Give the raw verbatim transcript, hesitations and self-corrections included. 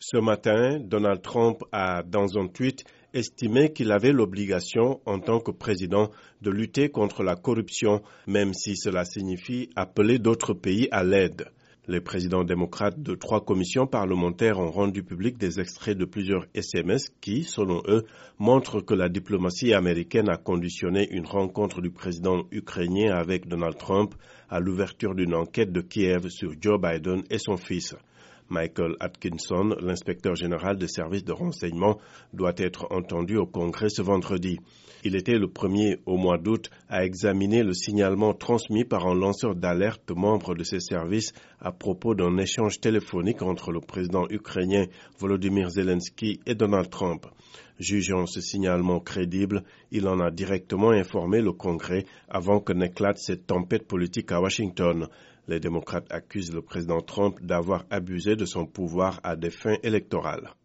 Ce matin, Donald Trump a, dans un tweet, estimé qu'il avait l'obligation, en tant que président, de lutter contre la corruption, même si cela signifie appeler d'autres pays à l'aide. Les présidents démocrates de trois commissions parlementaires ont rendu public des extraits de plusieurs S M S qui, selon eux, montrent que la diplomatie américaine a conditionné une rencontre du président ukrainien avec Donald Trump à l'ouverture d'une enquête de Kiev sur Joe Biden et son fils. Michael Atkinson, l'inspecteur général des services de renseignement, doit être entendu au Congrès ce vendredi. Il était le premier au mois d'août à examiner le signalement transmis par un lanceur d'alerte membre de ses services à propos d'un échange téléphonique entre le président ukrainien Volodymyr Zelensky et Donald Trump. Jugeant ce signalement crédible, il en a directement informé le Congrès avant que n'éclate cette tempête politique à Washington. Les démocrates accusent le président Trump d'avoir abusé de son pouvoir à des fins électorales.